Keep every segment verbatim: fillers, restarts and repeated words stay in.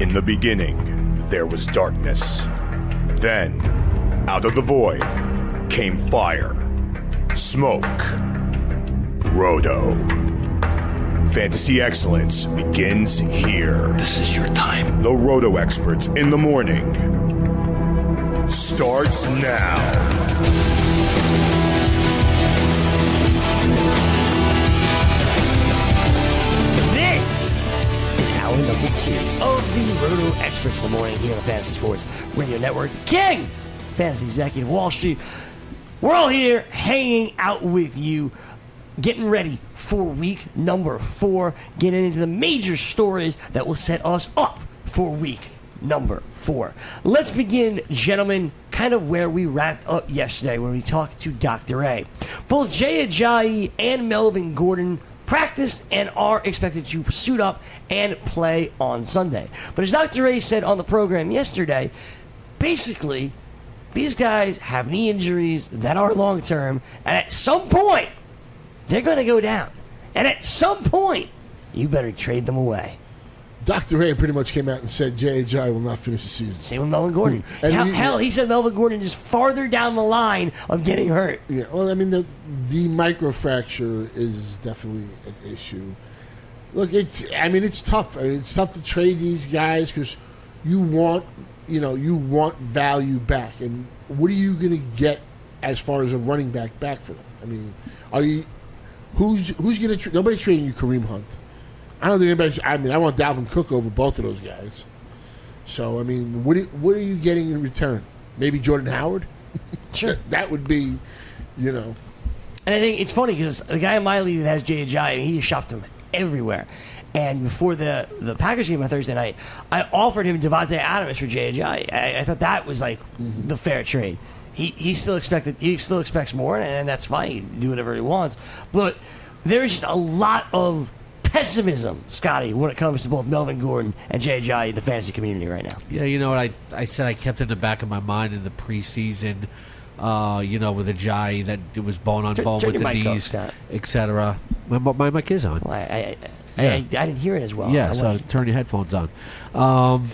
In the beginning, there was darkness. Then, out of the void, came fire, smoke, Roto. Fantasy excellence begins here. This is your time. The Roto experts in the morning starts now. This is hour number two of the Roto Experts in the morning here on the Fantasy Sports Radio Network. The King, Fantasy Executive Wall Street. We're all here hanging out with you, getting ready for week number four, getting into the major stories that will set us up for week number four. Let's begin, gentlemen, kind of where we wrapped up yesterday when we talked to Doctor A. Both Jay Ajayi and Melvin Gordon practiced and are expected to suit up and play on Sunday. But as Doctor A said on the program yesterday, basically, these guys have knee injuries that are long-term, and at some point, they're going to go down. And at some point, you better trade them away. Doctor A pretty much came out and said J H I will not finish the season. Same with Melvin Gordon. And hell, we, hell, he said Melvin Gordon is farther down the line of getting hurt. Yeah, well, I mean, the the microfracture is definitely an issue. Look, it's I mean, it's tough. I mean, it's tough to trade these guys because you want, you know, you want value back. And what are you going to get as far as a running back back for them? I mean, are you who's who's going to tra- nobody's trading you Kareem Hunt. I don't think anybody. I mean, I want Dalvin Cook over both of those guys. So, I mean, what are, what are you getting in return? Maybe Jordan Howard? Sure. That would be, you know. And I think it's funny because the guy in my league that has Jay Ajayi, he shopped him everywhere. And before the, the Packers game on Thursday night, I offered him Devontae Adams for Jay Ajayi. I, I thought that was like mm-hmm. the fair trade. He he still expected he still expects more, and that's fine. He can do whatever he wants. But there's just a lot of pessimism, Scotty, when it comes to both Melvin Gordon and Jay Ajayi in the fantasy community right now. Yeah, you know what I I said I kept it in the back of my mind in the preseason. Uh, you know, with Ajayi that it was bone on bone turn with the knees, et cetera. My, my mic is on. Well, I, I, I, yeah. I, I didn't hear it as well. Yeah, so turn your headphones on. Um,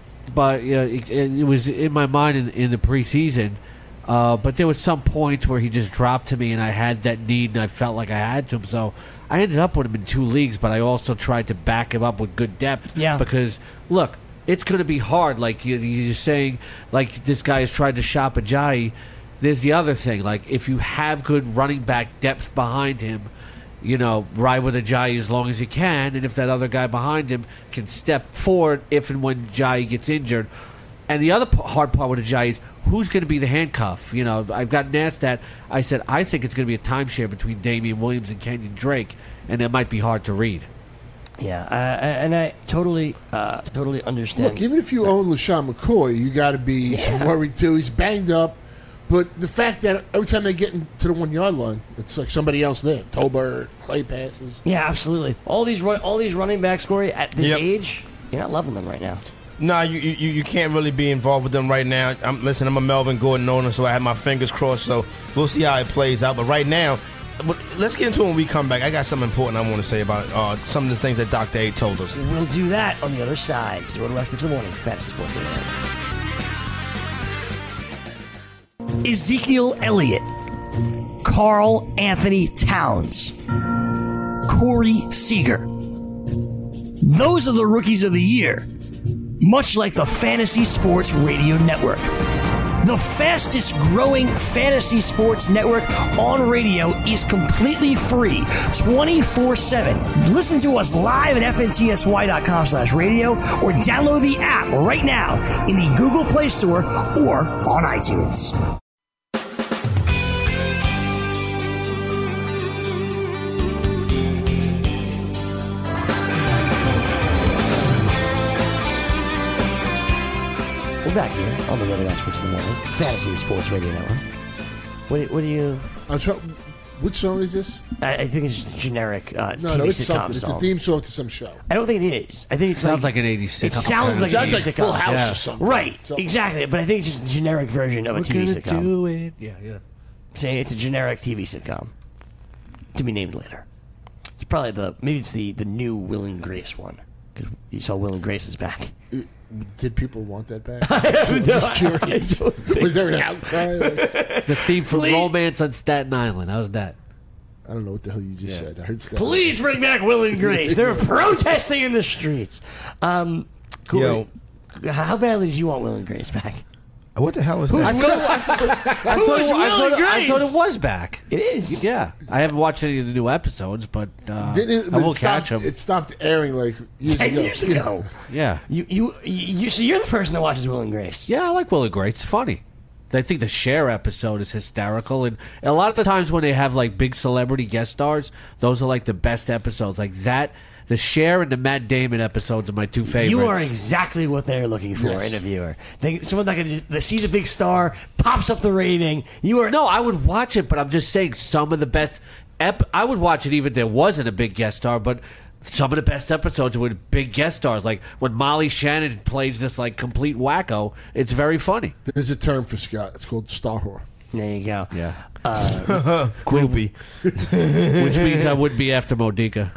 but yeah, it, it was in my mind in, in the preseason. Uh, but there was some point where he just dropped to me, and I had that need, and I felt like I had to him. So I ended up with him in two leagues, but I also tried to back him up with good depth. Yeah. Because look, it's going to be hard. Like you, you're saying, like this guy has tried to shop Ajayi. There's the other thing. Like if you have good running back depth behind him, you know, ride with Ajayi as long as you can, and if that other guy behind him can step forward if and when Ajayi gets injured. And the other p- hard part with Ajayi is who's going to be the handcuff. You know, I've gotten asked that. I said I think it's going to be a timeshare between Damian Williams and Kenyon Drake, and it might be hard to read. Yeah, uh, and I totally, uh, totally understand. Look, even if you own LaShawn McCoy, you got to be yeah. worried too. He's banged up. But the fact that every time they get into the one-yard line, it's like somebody else there. Tolbert, Clay passes. Yeah, absolutely. All these run, all these running backs, Corey, at this yep. age, you're not loving them right now. No, you, you you can't really be involved with them right now. I'm, listen, I'm a Melvin Gordon owner, so I have my fingers crossed. So we'll see how it plays out. But right now, but let's get into it when we come back. I got something important I want to say about uh, some of the things that Doctor A told us. We'll do that on the other side. It's the Roto Experts in the morning. Fantasy Sports Radio. Ezekiel Elliott, Carl Anthony Towns, Corey Seager. Those are the rookies of the year, much like the Fantasy Sports Radio Network. The fastest growing fantasy sports network on radio is completely free, twenty-four seven. Listen to us live at F N T S Y dot com slash radio or download the app right now in the Google Play Store or on iTunes. We're back here on the Roto Experts in the morning, Fantasy Sports Radio Network. What, what do you? I'm trying. Which song is this? I, I think it's just a generic uh, no, T V no, it's sitcom something. It's song. a theme song to some show. I don't think it is. I think it sounds like, like an eighties sitcom. It sounds like it sounds an eighties like sitcom. Full House yeah. or something. Right, something. exactly. But I think it's just a generic version of a We're T V gonna sitcom. Do it. Yeah, yeah. Say it's a generic T V sitcom to be named later. It's probably the maybe it's the, the new Will and Grace one because you saw Will and Grace is back. Did people want that back? I'm just curious. Was there an outcry? Like, The theme from Please. Romance on Staten Island. How's that? I don't know what the hell you just Yeah. said. I heard Staten Please bring back Will and Grace. They're protesting in the streets. Um, Corey, Yo. how badly did you want Will and Grace back? What the hell is I that? thought, it, I, thought, I, Who thought, is it, I, Will thought, and it- I thought Grace? it was back. It is. Yeah, I haven't watched any of the new episodes, but uh, Didn't it, I but will it stopped, catch them. It stopped airing like years Ten ago. years ago. Yeah, You, you, you, so you're the person that watches Will and Grace. yeah, I like Will and Grace. It's funny. I think the Cher episode is hysterical, and a lot of the times when they have like big celebrity guest stars, those are like the best episodes. Like that, the Cher and the Matt Damon episodes are my two favorites. You are exactly what they're looking for Yes. in a viewer. They, someone that can, that sees a big star, pops up the rating. You are No, I would watch it, but I'm just saying some of the best. Ep- I would watch it even if there wasn't a big guest star, but some of the best episodes with big guest stars, like when Molly Shannon plays this like complete wacko. It's very funny. There's a term for Scott. It's called star whore. There you go. Yeah, Groupie. which means I would be after Modica.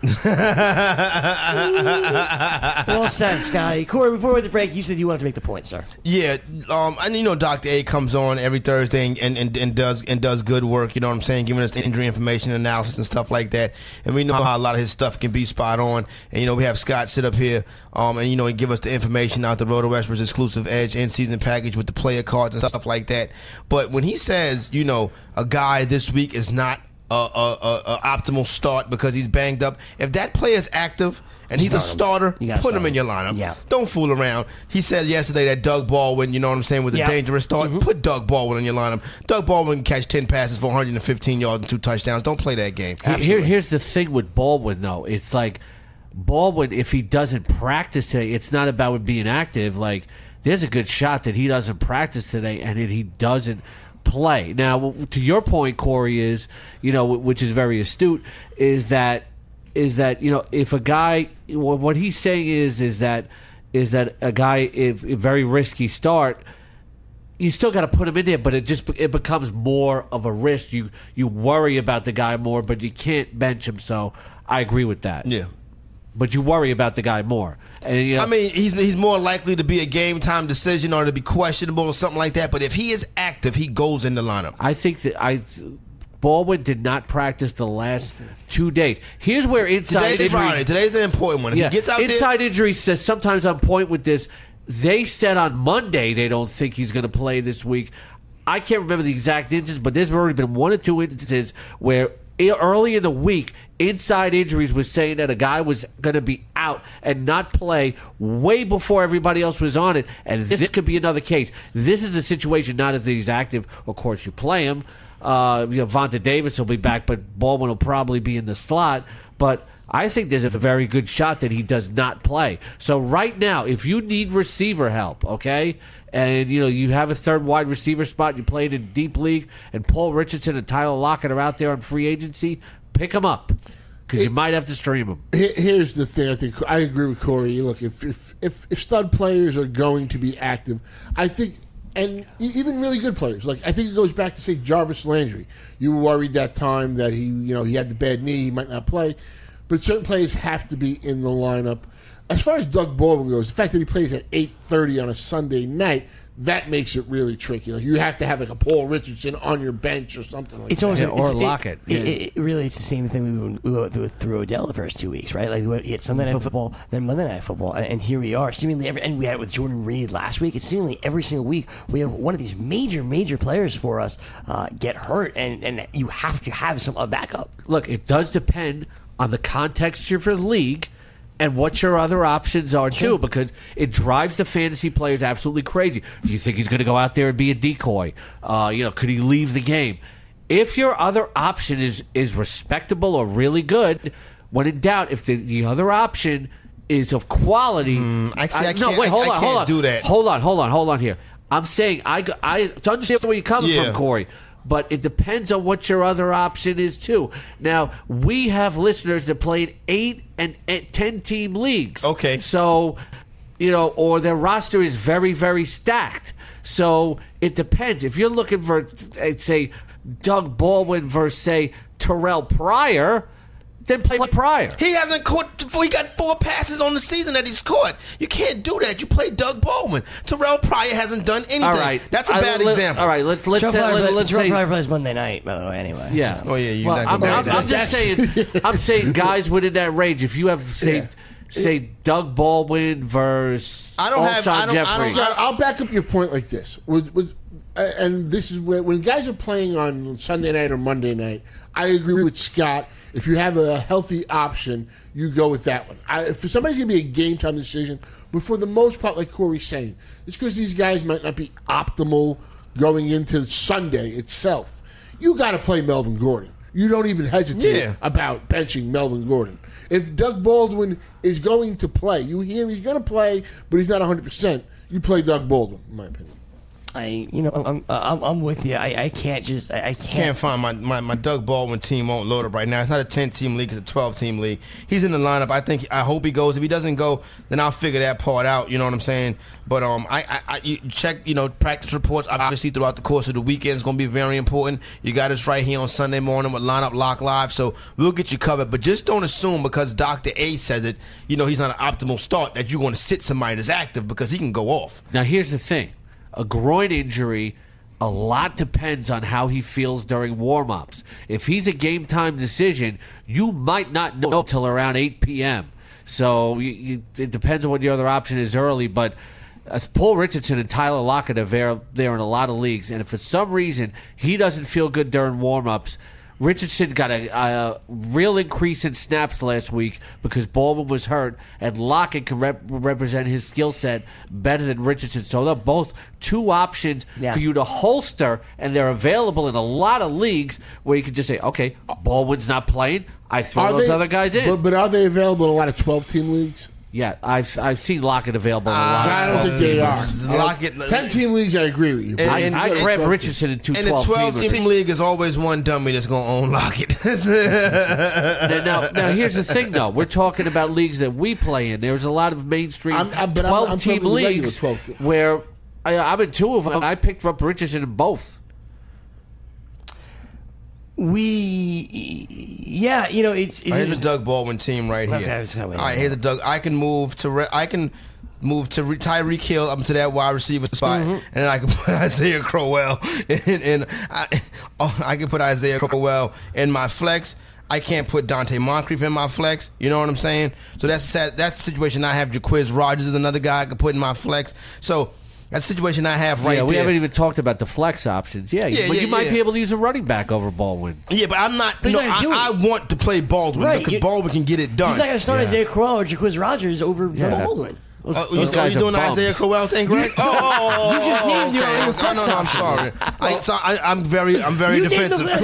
Well said, Scotty. Corey, before we went to break, you said you wanted to make the point, sir. Yeah, um, and you know, Doctor A comes on every Thursday and, and, and, and does and does good work. You know what I'm saying, giving us the injury information analysis and stuff like that. And we know how a lot of his stuff can be spot on. And you know, we have Scott sit up here, um, and you know, he give us the information out the Roto Experts exclusive Edge in season package with the player cards and stuff like that. But when he says, you know, a guy this week is not a, a, a, a optimal start because he's banged up, if that player is active and he's a Start him. starter, You gotta put start him in him. your lineup. Yeah. Don't fool around. He said yesterday that Doug Baldwin, you know what I'm saying, with a Yeah. dangerous start. Mm-hmm. Put Doug Baldwin in your lineup. Doug Baldwin can catch ten passes for one hundred fifteen yards and two touchdowns. Don't play that game. Here, here's the thing with Baldwin, though. It's like Baldwin, if he doesn't practice today, it's not about him being active. Like, there's a good shot that he doesn't practice today and that he doesn't play. Now, to your point, Corey, is, you know, which is very astute, is that is that you know, if a guy, what he's saying is is that is that a guy, if a very risky start, you still got to put him in there, but it just it becomes more of a risk. You you worry about the guy more, but you can't bench him. So I agree with that. Yeah. But you worry about the guy more. And, you know, I mean, he's he's more likely to be a game time decision or to be questionable or something like that. But if he is active, he goes in the lineup. I think that I Baldwin did not practice the last two days. Here's where inside Today's the injuries. Friday. Today's the important one. If Yeah, he gets out inside there, injuries says sometimes on point with this. They said on Monday they don't think he's going to play this week. I can't remember the exact instance, but there's already been one or two instances where early in the week, inside injuries was saying that a guy was going to be out and not play way before everybody else was on it. And this could be another case. This is the situation, not if he's active. Of course, you play him. Uh, you know, Vonta Davis will be back, but Baldwin will probably be in the slot. But I think there's a very good shot that he does not play. So right now, if you need receiver help, okay, and you know you have a third wide receiver spot, you played in deep league, and Paul Richardson and Tyler Lockett are out there on free agency, pick them up because you might have to stream them. Here- Here's the thing. I think I agree with Corey. Look, if if if, if stud players are going to be active, I think, and e- even really good players, like I think it goes back to say Jarvis Landry. You were worried that time that he, you know, he had the bad knee, he might not play, but certain players have to be in the lineup. As far as Doug Baldwin goes, the fact that he plays at eight thirty on a Sunday night, that makes it really tricky. Like you have to have like a Paul Richardson on your bench or something like It's that. almost Yeah, like- or it's- Lockett. It, it, it, really, it's the same thing we went, we went through, through Odell the first two weeks, right? Like we went, he had Sunday night football, then Monday night football, and, and here we are. Seemingly, every, and we had it with Jordan Reed last week. It's seemingly every single week we have one of these major, major players for us uh, get hurt, and, and you have to have some a backup. Look, it does depend on the context of your league and what your other options are too, because it drives the fantasy players absolutely crazy. Do you think he's going to go out there and be a decoy? Uh, you know, could he leave the game? If your other option is is respectable or really good, when in doubt, if the, the other option is of quality, Mm, I see, I no, can't- wait, I- hold I on, hold can't on, do that. hold on, hold on, hold on here. I'm saying I I to understand where you're coming Yeah. from, Corey. But it depends on what your other option is too. Now we have listeners that played eight and, and ten team leagues. Okay. So, you know, or their roster is very very stacked. So it depends. If you're looking for, uh, say, Doug Baldwin versus say Terrell Pryor, then play Pryor. He hasn't caught. He got four passes on the season that he's caught. You can't do that. You play Doug Baldwin. Terrell Pryor hasn't done anything. All right, That's a I- bad let- example. All right, let's let's Terrell say, Pryor, let, play- let's Terrell say Pryor plays Monday night, by the way. Anyway, yeah. so. Oh yeah, you Well, not I'm, gonna I'm, do I'm that. just saying. I'm saying guys within that range. If you have say Yeah. say Doug Baldwin versus I don't have- Alshon I don't- I Jeffrey. don't- Scott, I'll back up your point like this. With, with, uh, and this is where when guys are playing on Sunday night or Monday night, I agree with Scott. If you have a healthy option, you go with that one. I, if somebody's going to be a game time decision, but for the most part, like Corey's saying, it's because these guys might not be optimal going into Sunday itself. You got to play Melvin Gordon. You don't even hesitate Yeah. about benching Melvin Gordon. If Doug Baldwin is going to play, you hear he's going to play, but he's not one hundred percent, you play Doug Baldwin, in my opinion. I, you know, I'm, I'm, I'm with you. I, I can't just, I, I can't. Can't find my, my, my Doug Baldwin team won't load up right now. It's not a ten-team league. It's a twelve-team league. He's in the lineup. I think. I hope he goes. If he doesn't go, then I'll figure that part out. You know what I'm saying? But um, I, I, I you check. You know, practice reports. Obviously, throughout the course of the weekend is going to be very important. You got us right here on Sunday morning with Lineup Lock Live, so we'll get you covered. But just don't assume because Doctor A says it. You know, he's not an optimal start that you're going to sit somebody that's active because he can go off. Now here's the thing: a groin injury. A lot depends on how he feels during warm-ups. If he's a game-time decision, you might not know until around eight p.m. So you, you, it depends on what your other option is early. But uh, Paul Richardson and Tyler Lockett are there, there in a lot of leagues. And if for some reason he doesn't feel good during warm-ups, Richardson got a, a real increase in snaps last week because Baldwin was hurt, and Lockett can rep- represent his skill set better than Richardson. So they're both two options Yeah. for you to holster, and they're available in a lot of leagues where you can just say, okay, Baldwin's not playing. I throw Are those they- other guys in. But, but are they available in a lot of twelve-team leagues? yeah, I've I've seen Lockett available in a lot. I don't think they are. Lockett- ten-team leagues, I agree with you. And- I, and- I and- grabbed Richardson in two In the twelve-team twelve-teamers. league, is always one dummy that's going to own Lockett. Now, now, now, here's the thing, though. We're talking about leagues that we play in. There's a lot of mainstream I'm- I'm- but I'm- I'm twelve-team talking the regular leagues twelve team. where I, I'm in two of them, and I picked up Richardson in both. We, yeah, you know, it's. it's Here's a Doug Baldwin team right here. Okay, I was kinda All waiting. right, here's a Doug. I can move to. Re- I can move to re- Tyreek Hill up to that wide receiver spot, Mm-hmm. and then I can put Isaiah Crowell in. in I, oh, I can put Isaiah Crowell in my flex. I can't put Dante Moncrief in my flex. You know what I'm saying? So that's that, that's the situation I have. Jaquiz Rogers is another guy I could put in my flex. So that's the situation I have right yeah, we there. haven't even talked about the flex options. Yeah, Yeah, but yeah, you might yeah. be able to use a running back over Baldwin. Yeah, but I'm not. But No, he's not I, gonna I do want to play Baldwin Right, because you- Baldwin can get it done. He's not going to start Yeah. Isaiah Crowell or Jaquiz Rogers over Yeah. Doug Baldwin. Those, Uh, those you, guys you are doing the bums. Isaiah Crowell thing, Greg? Oh, oh, oh, You just oh, named your- okay. your Oh, flex no, no, I'm options. sorry. I, so I, I'm very, I'm very You named defensive. the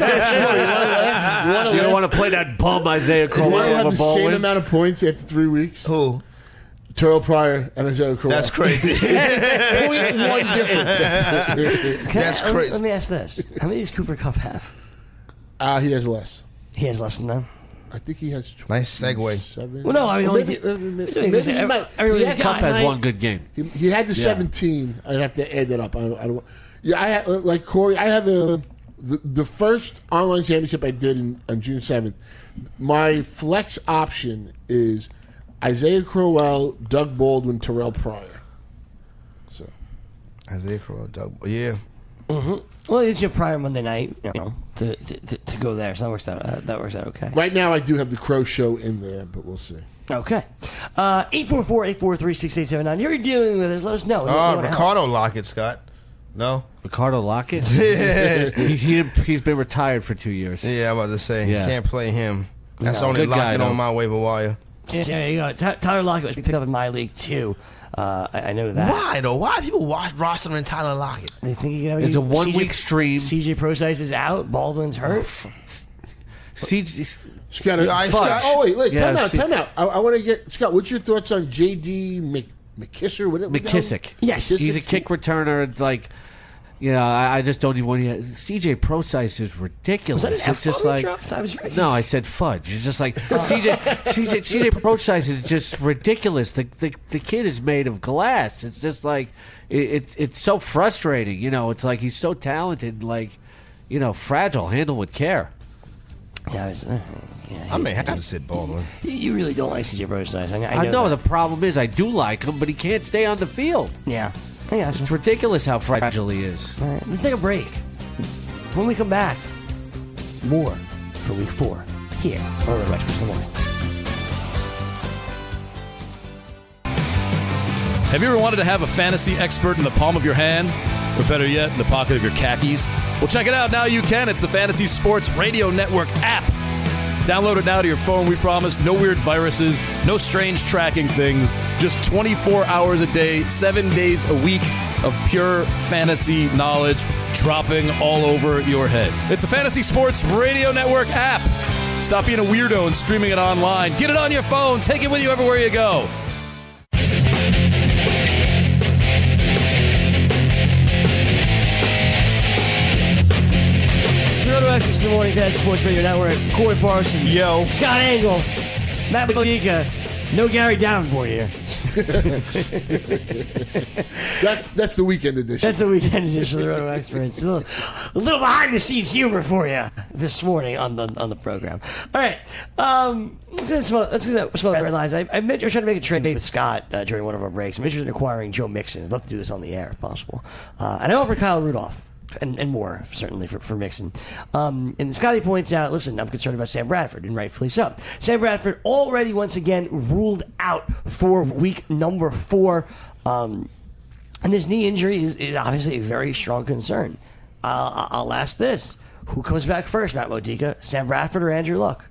flex. You don't want to play that bum Isaiah You Crowell want to have over the same Baldwin. amount of points after three weeks? Who? Terrell Pryor and Isaiah Crowell. That's crazy. Point one difference. Can I- That's let me- crazy. Let me ask this: how many does Cooper Cup have? Uh, he has less. He has less than them. I think he has Nice segue. seven. Well, no, I mean, Or only maybe, did- uh, maybe, Wait a minute, maybe he every- might. every he had Cup has nine- one good game. He, he had the Yeah. seventeen. I'd have to add that up. I don't. I don't yeah, I ha- like Corey. I have a the, the first online championship I did in, on June seventh. My flex option is Isaiah Crowell, Doug Baldwin, Terrell Pryor. So Isaiah Crowell, Doug. Yeah. Well, it's your prior Monday night, you know, to to, to go there. So that works out. Uh, that works out okay. right now I do have the Crow Show in there, but we'll see. Okay. Uh, eight four four, eight four three, six eight seven nine. You're dealing with us. Let us know. You Oh, wanna help. Ricardo Lockett, Scott. No. Ricardo Lockett? he's, he, he's been retired for two years. Yeah, I'm about to say Yeah. can't play him. That's No, only good guy, Lockett though. on my waiver wire. Yeah, there you go. Ty- Tyler Lockett was picked up in my league too. Uh, I, I know that. Why though? Why people watch rostering Tyler Lockett? They think he can have It's a C J one-week stream. C J Prosize is out. Baldwin's hurt. C J, Scott, Yeah, I- Scott. Scott- Oh wait, wait. Yeah, time out. see- Time out. I, I want to get Scott. What's your thoughts on J D Mc, McKisser? What, what the hell? McKissick. Yes. He's a kick returner. Like, you know, I, I just don't even want to. C J Prosize is ridiculous. Was that an It's just F-bomb like. you dropped? I was right. No, I said fudge. It's just like C J. C J. C J Prosize is just ridiculous. The, the the kid is made of glass. It's just like it, it's it's so frustrating. You know, it's like he's so talented, like you know, fragile. Handle with care. Yeah, I, was, uh, yeah, I may have to sit Baldwin. You, you really don't like C J Prosise. I, I know, I know that. the problem is I do like him, but he can't stay on the field. Yeah. I got you. It's ridiculous how fragile he is. All right, let's take a break. When we come back, more for week four here on Roto Experts in the Morning. Have you ever wanted to have a fantasy expert in the palm of your hand? Or better yet, in the pocket of your khakis? Well, check it out. Now you can. It's the Fantasy Sports Radio Network app. Download it now to your phone. We promise no weird viruses, no strange tracking things. Just twenty-four hours a day, seven days a week of pure fantasy knowledge dropping all over your head. It's the Fantasy Sports Radio Network app. Stop being a weirdo and streaming it online. Get it on your phone. Take it with you everywhere you go. Roto Experts in the Morning, Fantasy Sports Radio Network. Corey Parson. Yo. Scott Angle. Matt Modica. No Gary Davenport here. That's that's the weekend edition. That's the weekend edition of the Roto Experts. A little, a little behind the scenes humor for you this morning on the on the program. All right, um, let's get some, let's get some other headlines. I, I, mentioned, I was trying to make a trade with Scott uh, during one of our breaks. I'm interested in acquiring Joe Mixon. I'd love to do this on the air if possible. Uh, and I offer Kyle Rudolph. And, and more, certainly, for, for Mixon. Um, and Scotty points out, listen, I'm concerned about Sam Bradford, and rightfully so. Sam Bradford already, once again, ruled out for week number four. Um, and this knee injury is, is obviously a very strong concern. Uh, I'll ask this. Who comes back first, Matt Modica? Sam Bradford or Andrew Luck?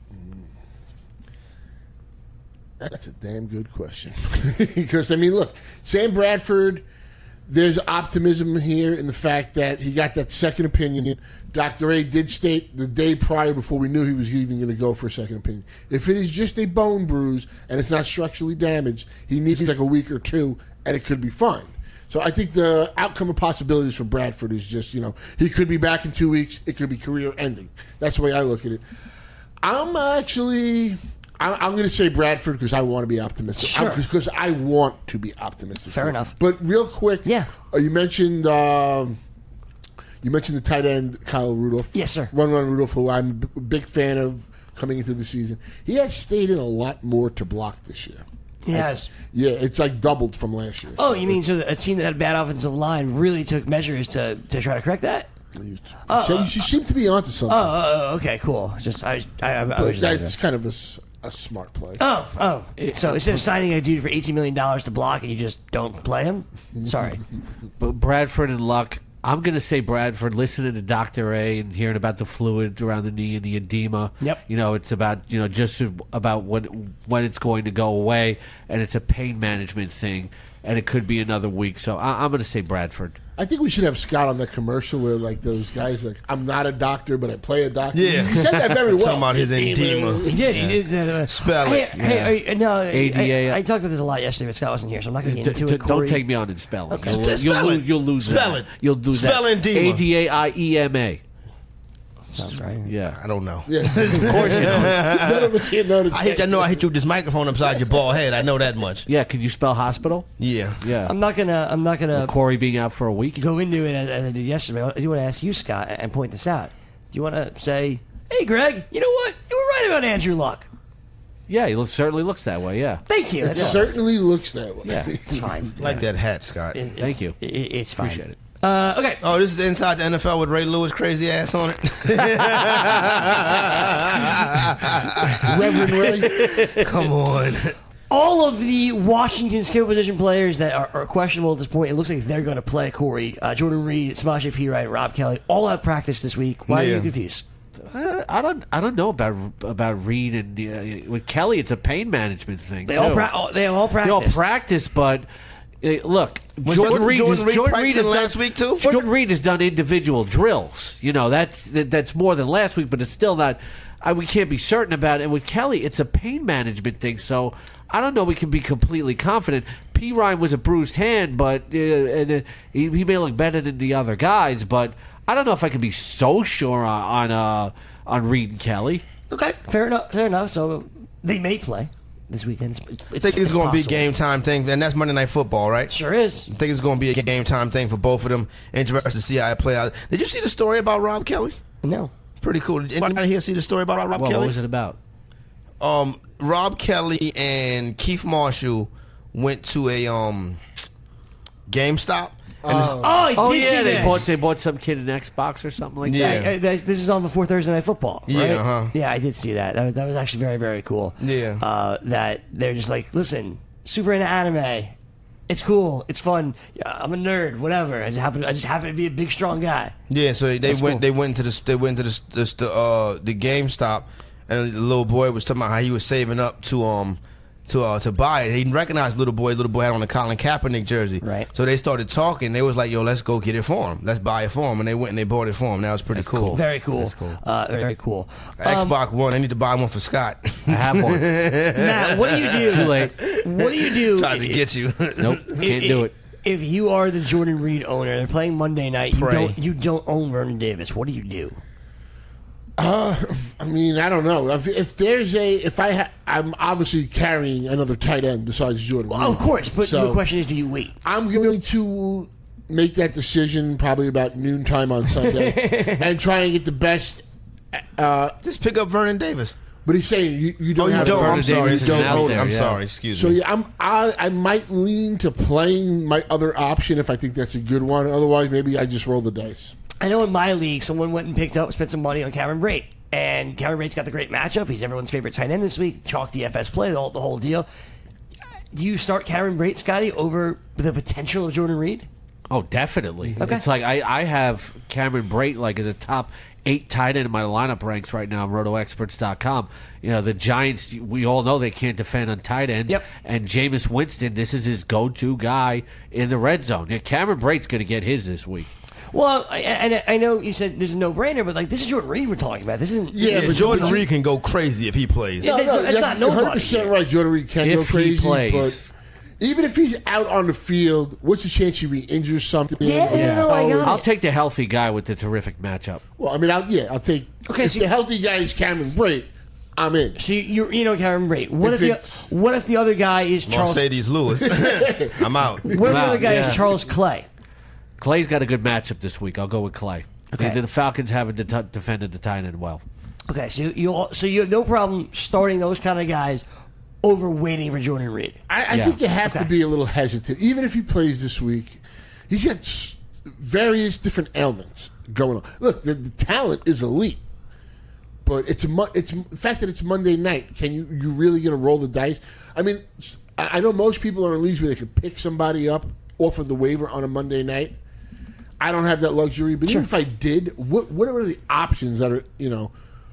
That's a damn good question. Because, I mean, look, Sam Bradford... There's optimism here in the fact that he got that second opinion. Doctor A did state the day prior, before we knew he was even going to go for a second opinion, if it is just a bone bruise and it's not structurally damaged, he needs like a week or two and it could be fine. So I think the outcome of possibilities for Bradford is just, you know, he could be back in two weeks. It could be career ending. That's the way I look at it. I'm actually... I'm going to say Bradford because I want to be optimistic. Sure. Because I want to be optimistic. Fair enough. But real quick, yeah. Uh, you mentioned um, you mentioned the tight end Kyle Rudolph. Yes, sir. Run Run Rudolph, who I'm a b- big fan of coming into the season. He has stayed in a lot more to block this year. He has. Yeah, it's like doubled from last year. Oh, you mean so a team that had a bad offensive line really took measures to, to try to correct that? You, uh, so you seem to be onto something. Oh, uh, okay, cool. Just I, I, I, I was just that's kind of a. A smart play. Oh, oh. So instead of signing a dude for eighteen million dollars to block and you just don't play him? Sorry. But Bradford and Luck, I'm going to say Bradford, listening to Doctor A and hearing about the fluid around the knee and the edema. Yep. You know, it's about, you know, just about when, when it's going to go away, and it's a pain management thing, and it could be another week. So I, I'm going to say Bradford. I think we should have Scott on that commercial where, like, those guys, like, I'm not a doctor, but I play a doctor. Yeah. He said that very well. Talking about his edema. He did. He did. Uh, Spell hey, it. Hey, hey, no, A D A. I, I talked about this a lot yesterday, but Scott wasn't here, so I'm not going to D- get into d- it. Corey. Don't take me on in spelling. Okay. You'll, Just you'll, spell lose, it. you'll lose Spell that. it. You'll lose Spell that. edema. A D A I E M A. Sounds right. Yeah. I don't know. Yeah. Of course you know. None of us here know the I hit. I know I hit you with this microphone upside your bald head. I know that much. Yeah, could you spell hospital? Yeah. Yeah. I'm not gonna. I'm not gonna Corey being out for a week? go into it as, as I did yesterday. I do want to ask you, Scott, and point this out. Do you want to say, "Hey, Greg, you know what? You were right about Andrew Luck." Yeah, he looks, certainly looks that way, yeah. Thank you. It That's all. certainly looks that way. Yeah. It's fine. I like that hat, Scott. It- Thank it's- you. It, it's fine. Appreciate it. Uh, okay. Oh, this is Inside the N F L with Ray Lewis crazy ass on it. Reverend Ray. Come on. All of the Washington skill position players that are, are questionable at this point, it looks like they're going to play. Corey, uh, Jordan Reed, Samaje Perine, Rob Kelly, all out practice this week. Why are Yeah. you confused? I, I don't. I don't know about about Reed and uh, with Kelly. It's a pain management thing. They too. all pra- all- they all They practice. all practice, but uh, look, Was Jordan Jordan Reed. Jordan has- Reed Jordan Reed practicing has done- last week, too? Jordan Reed has done individual drills. You know, that's that, that's more than last week, but it's still not. I, we can't be certain about it. And with Kelly, it's a pain management thing. So I don't know. We can be completely confident. P. Ryan was a bruised hand, but uh, and, uh, he, he may look better than the other guys. But I don't know if I can be so sure on on, uh, on Reed and Kelly. Okay, fair enough. Fair enough. So they may play this weekend. It's, it's, I think it's going to be a possible. game time thing, and that's Monday Night Football, right? Sure is. I think it's going to be a game time thing for both of them. Interested to see how it play out. Did you see the story about Rob Kelly? No. Pretty cool. Did anybody here see the story about Rob Well, Kelly? what was it about? Um, Rob Kelly and Keith Marshall went to a um GameStop. And Oh, I Oh did yeah, see they this. bought they bought some kid an Xbox or something like Yeah. that. Uh, this this is on before Thursday Night Football, right? Yeah, uh-huh. Yeah, I did see that. That was, that was actually very, very cool. Yeah. Uh, that they're just like, listen, super into anime. It's cool. It's fun. Yeah, I'm a nerd. Whatever. I just happen. I just happen to be a big, strong guy. Yeah, so they That's went. cool. They went to the. They went to the the, the uh the GameStop, and the little boy was talking about how he was saving up to um to uh to buy it. He recognized little boy. Little boy had on a Colin Kaepernick jersey. Right. So they started talking. They was like, "Yo, let's go get it for him. Let's buy it for him." And they went and they bought it for him. That was pretty That's cool. cool. Very cool. That's cool. Uh, very, very cool. Um, Xbox One. I need to buy one for Scott. I have one. Matt, what do you do? Too late. What do you do? Tried to get you. Nope, can't do it. If you are the Jordan Reed owner, they're playing Monday night. You Pray. don't. You don't own Vernon Davis. What do you do? I mean, I don't know. If, if there's a, if I, ha- I'm obviously carrying another tight end besides Jordan. Well, of Reed. course, but So the question is, do you wait? I'm going to make that decision probably about noontime on Sunday and try and get the best. Uh, Just pick up Vernon Davis. but he's saying you, you don't Oh, you have don't. Vernon I'm sorry. Davis, Davis you is don't out own there, him. I'm yeah. sorry. Excuse So me. yeah, I'm I, I might lean to playing my other option if I think that's a good one. Otherwise, maybe I just roll the dice. I know in my league, someone went and picked up, spent some money on Cameron Brate. And Cameron Brate's got the great matchup. He's everyone's favorite tight end this week. Chalk D F S play, the whole, the whole deal. Do you start Cameron Brate, Scotty, over the potential of Jordan Reed? Oh, definitely. Okay. It's like I, I have Cameron Brate like as a top eight tight end in my lineup ranks right now on roto experts dot com. You know, the Giants, we all know they can't defend on tight ends. Yep. And Jameis Winston, this is his go-to guy in the red zone. Yeah, Cameron Brate's going to get his this week. Well, I, and I know you said there's a no-brainer, but like this is Jordan Reed we're talking about. This isn't. Yeah, Yeah, but Jordan but you- Reed can go crazy if he plays. Yeah. It's- it's you're not nobody one hundred percent here. right. Jordan Reed can If go he crazy, plays. but even if he's out on the field, what's the chance he re-injures something? Yeah, or no, no, I got it. I'll take the healthy guy with the terrific matchup. Well, I mean, I'll, yeah, I'll take. Okay, if so the you- healthy guy is Cameron Brate, I'm in. So you you know Cameron Brate. What If if, it's- the what if the other guy is Charles? Mercedes Lewis. I'm out. What if the Wow, other guy yeah. is Charles Clay? Clay's got a good matchup this week. I'll go with Clay. Okay. The, the Falcons haven't det- defended the tight end well. Okay, so you so you have no problem starting those kind of guys over waiting for Jordan Reed. I, I Yeah. think you have Okay. to be a little hesitant, even if he plays this week. He's got s- various different ailments going on. Look, the, the talent is elite, but it's a mo- it's the fact that it's Monday night. Can you you really going to roll the dice? I mean, I, I know most people are in leagues where they can pick somebody up off of the waiver on a Monday night. I don't have that luxury, but even if I did, what what are the options that are you know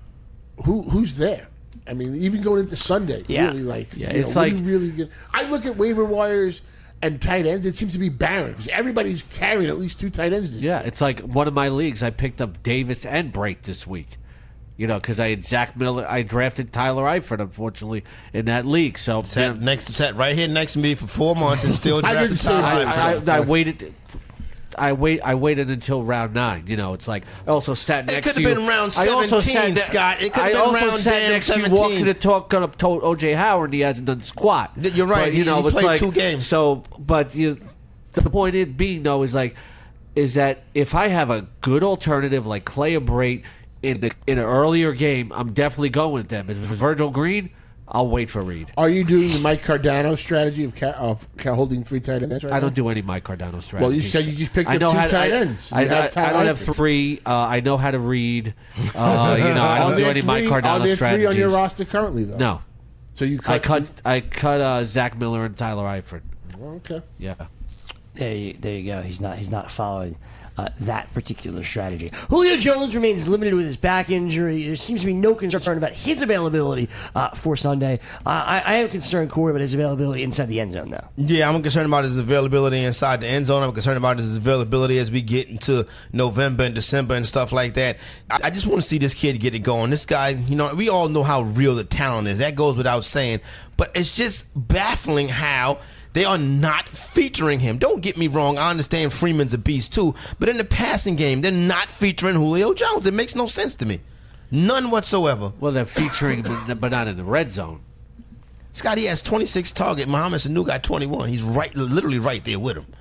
who who's there? I mean, even going into Sunday, Yeah. really like Yeah, you it's know, what do like- you really get. I look at waiver wires and tight ends. It seems to be barren because everybody's carrying at least two tight ends. This Yeah, it's like one of my leagues. I picked up Davis and Brate this week. You know, because I had Zach Miller. I drafted Tyler Eifert, unfortunately, in that league. So Sat next, sat right here next to me for four months and still I drafted didn't say Tyler that. Eifert. I, I, I waited. I wait. I waited until round nine. You know, it's like I also sat next could've to you. been round I also sat seventeen, ne- Scott. It could've I been also round sat damn next to you seventeen. walking to talk. Gonna told O J Howard, and he hasn't done squat. You're right. But, you He- know, he's it's played like- two games. So, but you, the point in being though is like, is that if I have a good alternative like Clay or Brate in the, in an earlier game, I'm definitely going with them. If it's Virgil Green, I'll wait for Reed. Are you doing the Mike Cardano strategy of, ca- of ca- holding three tight ends? Right I don't now? do any Mike Cardano strategies. Well, you said you just picked I up know two how to- tight I- ends. You I, have I, Tyler I don't have Eifert. three. Uh, I know how to read. Uh, you know, I Are don't do there any Mike three- Are Cardano there strategies. three on your roster currently, though? No, So you I cut. cut. I cut uh, Zach Miller and Tyler Eifert. Okay. Yeah. There you, there you go. He's not he's not following uh, that particular strategy. Julio Jones remains limited with his back injury. There seems to be no concern about his availability uh, for Sunday. Uh, I, I am concerned, Corey, about his availability inside the end zone, though. Yeah, I'm concerned about his availability inside the end zone. I'm concerned about his availability as we get into November and December and stuff like that. I, I just want to see this kid get it going. This guy, you know, we all know how real the talent is. That goes without saying. But it's just baffling how they are not featuring him. Don't get me wrong. I understand Freeman's a beast too. But in the passing game, they're not featuring Julio Jones. It makes no sense to me. None whatsoever. Well, they're featuring, but but not in the red zone. Scott, he has twenty-six target. Mohamed Sanu got twenty-one. He's right, literally right there with him.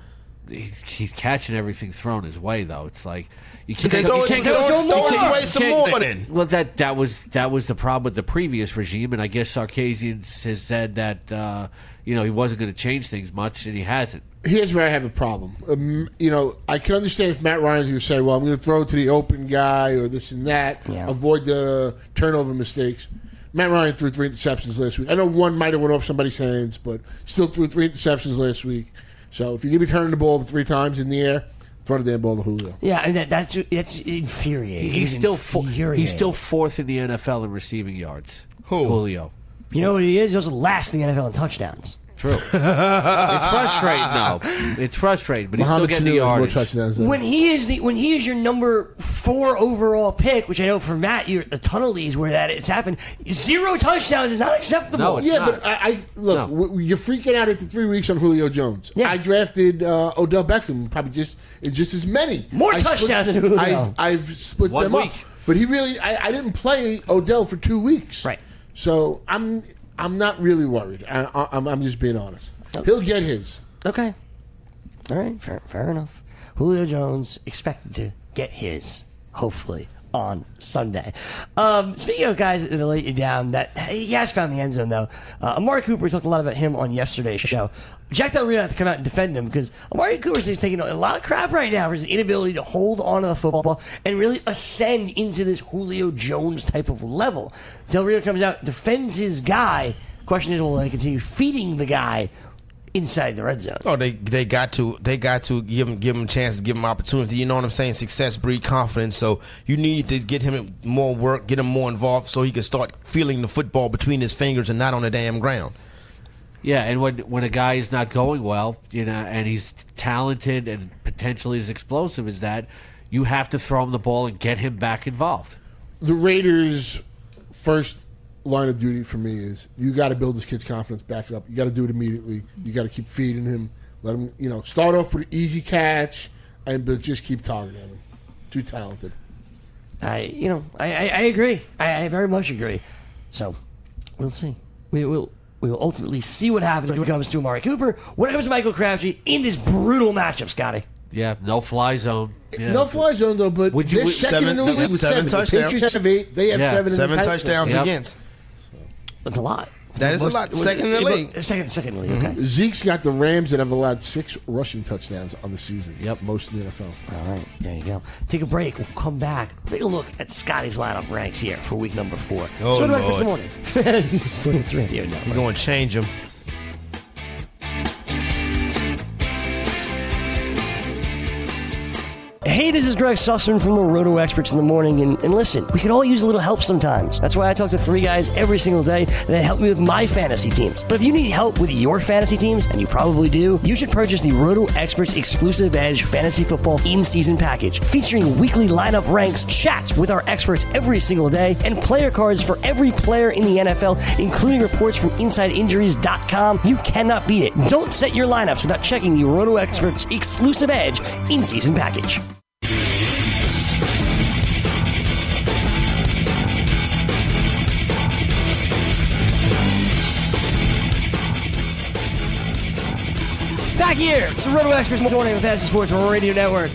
he's, he's catching everything thrown his way, though. It's like you can't, They you throw, can't it, go. throw, you throw his can't- way you some can't- more then. Well, that that was that was the problem with the previous regime, and I guess Sarkisian has said that uh, you know he wasn't going to change things much, and he hasn't. Here's where I have a problem. Um, you know, I can understand if Matt Ryan's going to say, well, I'm going to throw it to the open guy or this and that, Yeah. avoid the turnover mistakes. Matt Ryan threw three interceptions last week. I know one might have went off somebody's hands, but still threw three interceptions last week. So if you're going to be turning the ball over three times in the air, throw the damn ball to Julio. Yeah, and that, that's that's infuriating. He's It's still fo- infuriating. he's still fourth in the N F L in receiving yards. Who? Julio. You know what he is? He also last in the N F L in touchdowns. True. It's frustrating, though. It's frustrating, but he's still Muhammad getting the Sanu has more yardage. touchdowns than When he is the when he is your number four overall pick, which I know for Matt, you're a ton of leagues where that it's happened. Zero touchdowns is not acceptable. No, it's Yeah, not. but I, I look. No. W- you're freaking out after three weeks on Julio Jones. Yeah. I drafted uh, Odell Beckham, probably just just as many. More I touchdowns split, than Julio. I've, I've split One them week. up, but he really. I, I didn't play Odell for two weeks. Right. So I'm I'm not really worried. I, I, I'm I'm just being honest. He'll get his. Okay. All right. Fair, fair enough. Julio Jones expected to get his, hopefully, on Sunday. Um, speaking of guys that'll let you down, that he has found the end zone, though. Uh, Amari Cooper talked a lot about him on yesterday's show. Jack Del Rio had to come out and defend him because Amari Cooper is taking a lot of crap right now for his inability to hold on to the football and really ascend into this Julio Jones type of level. Del Rio comes out, defends his guy. Question is, will they continue feeding the guy inside the red zone? Oh, they they got to they got to give him give him a chance, give him opportunity. You know what I'm saying? Success breed confidence. So you need to get him more work, get him more involved, so he can start feeling the football between his fingers and not on the damn ground. Yeah, and when when a guy is not going well, you know, and he's talented and potentially as explosive as that, you have to throw him the ball and get him back involved. The Raiders' first line of duty for me is you got to build this kid's confidence back up. You got to do it immediately. You got to keep feeding him. Let him, you know, start off with an easy catch, and but just keep targeting him. Too talented. I, you know, I, I, I agree. I, I very much agree. So, we'll see. We will we will ultimately see what happens when it comes to Amari Cooper, when it comes to Michael Crabtree in this brutal matchup, Scotty. Yeah, no fly zone. Yeah. No fly zone though, but Would you- they're would- second seven- in the league with seven seven. The touchdowns. Patriots have eight. They have Yeah. seven. in Seven the touchdowns Yep. against. That's a lot. That is a Most- lot. Second in the yeah, but- league. Second, second in the league, okay. Zeke's got the Rams that have allowed six rushing touchdowns on the season. Yep. Most in the N F L. All right, there you go. Take a break. We'll come back. Take a look at Scotty's lineup ranks here for week number four. Oh, so, back this Lord. morning. Fantasy Sports Radio Network. You're going to change him. Hey, this is Greg Sussman from the Roto Experts in the Morning, and, and listen, we can all use a little help sometimes. That's why I talk to three guys every single day that help me with my fantasy teams. But if you need help with your fantasy teams, and you probably do, you should purchase the Roto Experts Exclusive Edge Fantasy Football In-Season Package, featuring weekly lineup ranks, chats with our experts every single day, and player cards for every player in the N F L, including reports from Inside Injuries dot com. You cannot beat it. Don't set your lineups without checking the Roto Experts Exclusive Edge In-Season Package. Back here, it's the Roto Experts Morning on the Fantasy Sports Radio Network.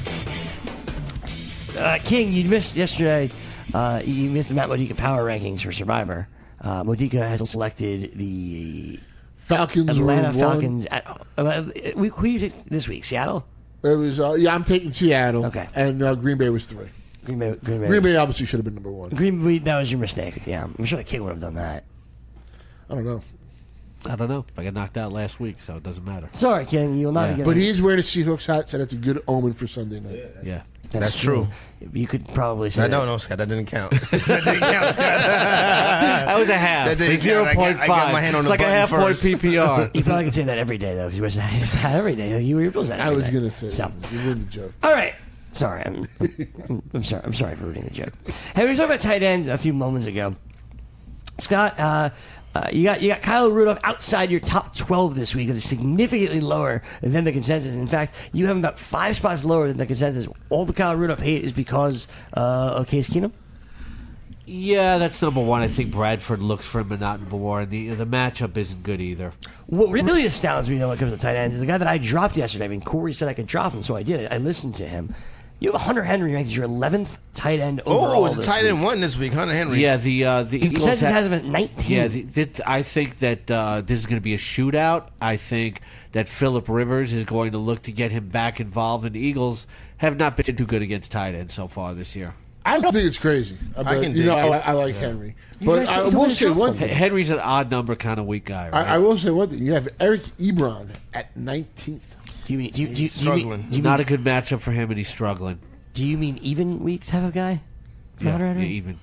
Uh, King, you missed yesterday. Uh, you missed the Matt Modica power rankings for Survivor. Uh, Modica has selected the Falcons. Atlanta were one. Falcons. At, uh, we, who you picked this week? Seattle? It was uh, yeah. I'm taking Seattle. Okay. And uh, Green Bay was three. Green Bay. Green Bay. Green Bay obviously should have been number one. Green Bay, that was your mistake. Yeah, I'm sure the King would have done that. I don't know, I don't know. I got knocked out last week, so it doesn't matter. Sorry, King. You'll not Yeah. be but getting. he is wearing a Seahawks hat, so that's a good omen for Sunday night. Yeah. That's true. You could probably say I that. don't know, Scott. That didn't count. that didn't count, Scott. That was a half. That didn't It's zero count. I got- point I got five. my hand on It's the like a button half point first. P P R. You probably could say that every day, though, because you wear that every day. You wear that I every was day. gonna say So. you ruined the joke. All right. Sorry, I'm, I'm, I'm sorry. I'm sorry for ruining the joke. Hey, we were talking about tight ends a few moments ago. Scott, uh, uh, you got you got Kyle Rudolph outside your top twelve this week. That is significantly lower than the consensus. In fact, you have him about five spots lower than the consensus. All the Kyle Rudolph hate is because uh, of Case Keenum. Yeah, that's number one. I think Bradford looks for him a not more. The the matchup isn't good either. What really astounds me, though, when it comes to tight ends, is the guy that I dropped yesterday. I mean, Corey said I could drop him, so I did. I listened to him. You have Hunter Henry ranked as your eleventh tight end overall. Oh, it's a tight end one this week, Hunter Henry. Yeah, the uh, the Eagles consensus ha- has him at nineteen. Yeah, the, the, I think that uh, this is going to be a shootout. I think that Phillip Rivers is going to look to get him back involved, and the Eagles have not been too good against tight ends so far this year. I don't think it's crazy. I, I can you know, dig I, it. li- I like Henry, You but guys I don't will really say drop one him. thing. Henry's an odd number kind of weak guy, right? I, I will say one thing. You have Eric Ebron at nineteenth. Do you mean do you, do you, He's do you mean, struggling. do you Not mean, a good matchup for him, and he's struggling. do you mean even week type of guy for Yeah, Hunter yeah, Henry? even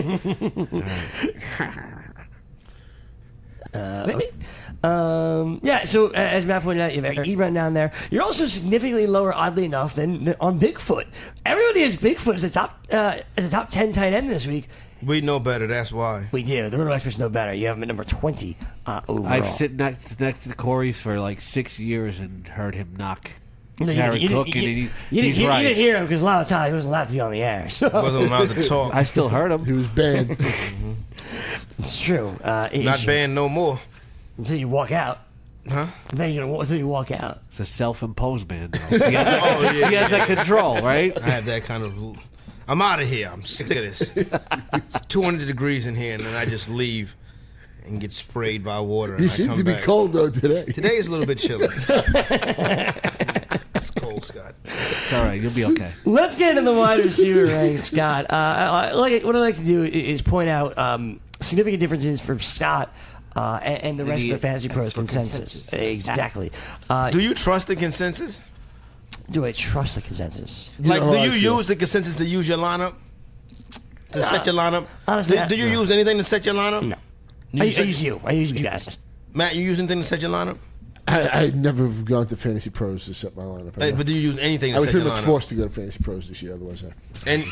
yeah. Maybe. Um, yeah, so uh, as Matt pointed out, you have Eric Ebron down there. You're also significantly lower, oddly enough, than, than on Bigfoot. Everybody has Bigfoot as a top uh, as a top ten tight end this week. We know better, that's why. We do. The Roto experts know better. You have him at number twenty uh, overall. I've sit next next to Corey's for like six years and heard him knock No, you Jared didn't- you Cook, didn't- and you- he, you he's didn't- right. You didn't hear him because a lot of times he wasn't allowed to be on the air. So Wasn't allowed to talk. I still heard him. He was banned. it's true. Uh, it- Not banned no more. until you walk out. Huh? Then you're gonna until you walk out. It's a self-imposed ban. Though. He, has, Oh, yeah. he has that control, right? I have that kind of. I'm out of here. I'm sick of this. It's two hundred degrees in here, and then I just leave and get sprayed by water. And He I seems come to be back. cold though today. Today is a little bit chilly. It's cold, Scott. It's all right. You'll be okay. Let's get into the wide receiver ranks, Scott. Uh, I, I, like what I like to do is point out um, significant differences from Scott uh, and, and the rest the- of the Fantasy Pros consensus. Exactly. Uh, Do you trust the consensus? do I trust the consensus? You Like, know do how I you feel. use the consensus to use your lineup? To set your lineup? honestly, do, do you no. use anything to set your lineup? No. You I, I set- use you. I use you guys. Matt, you use anything to set your lineup? I, I'd never have gone to Fantasy Pros to set my lineup. I, Like, but do you use anything I to was set pretty your much lineup? forced to go to Fantasy Pros this year. Otherwise, I. And,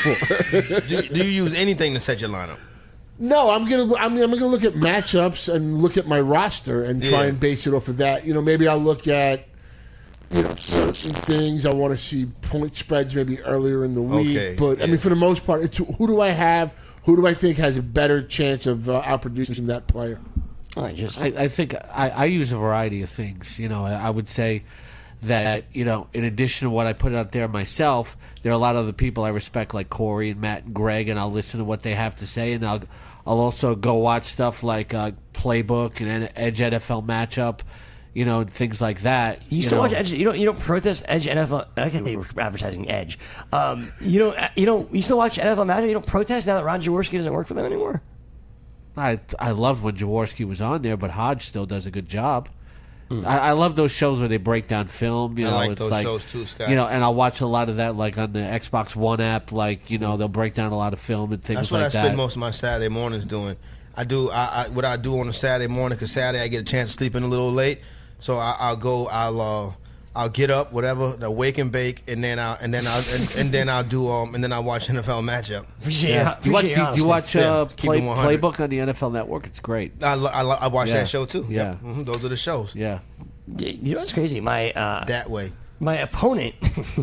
and do, do you use anything to set your lineup? No, I'm gonna. I'm, I'm gonna look at matchups and look at my roster and try Yeah. and base it off of that. You know, maybe I'll look at you know certain things. I want to see point spreads maybe earlier in the week. Okay, But I yeah. mean, for the most part, it's who do I have? Who do I think has a better chance of uh, outproducing that player? I just. I, I think I, I use a variety of things. You know, I, I would say that, you know, in addition to what I put out there myself, there are a lot of other people I respect, like Corey and Matt and Greg, and I'll listen to what they have to say, and I'll I'll also go watch stuff like uh, Playbook and Edge N F L Matchup, you know, things like that. You still know. watch Edge? You don't. You don't protest Edge N F L. I can't think we're advertising Edge. Um, you don't. You don't. You still watch N F L matchup? You don't protest now that Ron Jaworski doesn't work for them anymore. I I loved when Jaworski was on there, but Hodge still does a good job. I, I love those shows where they break down film. You I know, like it's those like, shows too, Scott. You know, and I'll watch a lot of that, like on the Xbox One app. Like, you know, they'll break down a lot of film and things That's what like I spend that. most of my Saturday mornings doing. I do I, I, what I do on a Saturday morning because Saturday I get a chance to sleep in a little late, so I, I'll go. I'll uh, I'll get up, whatever, the wake and bake, and then I and then I and, and then I'll do um and then I watch N F L matchup. Appreciate Yeah. your, You watch, appreciate your do, you honesty. watch Yeah, uh, keep play, it one hundred. Playbook on the N F L Network? It's great. I, lo- I, lo- I watch Yeah. that show too. Yeah. hmm those are the shows. Yeah. You know what's crazy? My uh, That way. my opponent,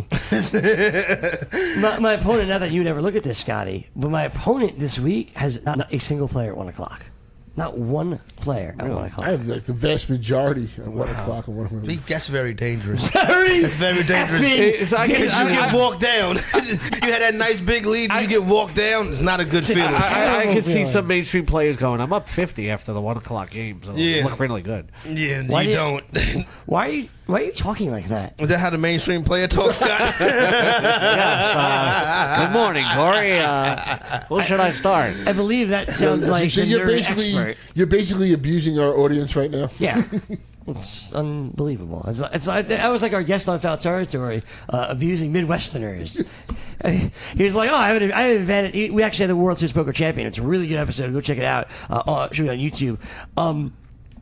my, my opponent. Not that you would ever look at this, Scotty, but my opponent this week has not a single player at one o'clock. Not one player at one o'clock. I have like the vast majority at one o'clock on one of my. That's very dangerous. Very That's very dangerous. effing It's like- dangerous. Because you I- get walked down. You had that nice big lead, and you get walked down. It's not a good feeling. I, I, I Terrible can see feeling. some mainstream players going, I'm up fifty after the one o'clock game, so Yeah. it look really good. yeah, Why you do you- don't. Why are you Why are you talking like that? Is that how the mainstream player talks, Scott? Yes, uh, good morning, Corey. Uh, where should I start? I believe that sounds like so the you're nerd basically expert. you're basically abusing our audience right now. Yeah. It's unbelievable. It's, it's like that was like our guest on Foul Territory, uh, abusing Midwesterners. He was like, "Oh, I have an, I have an advantage." We actually had the World Series Poker Champion. It's a really good episode. Go check it out. Uh, uh, it should be on YouTube. Um,